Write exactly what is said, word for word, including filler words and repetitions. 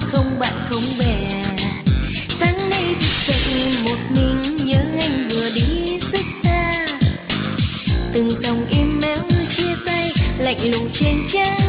không bạn không bè. Sáng nay thức dậy một mình nhớ anh vừa đi rất xa. Từng dòng email chia tay lạnh lùng trên trang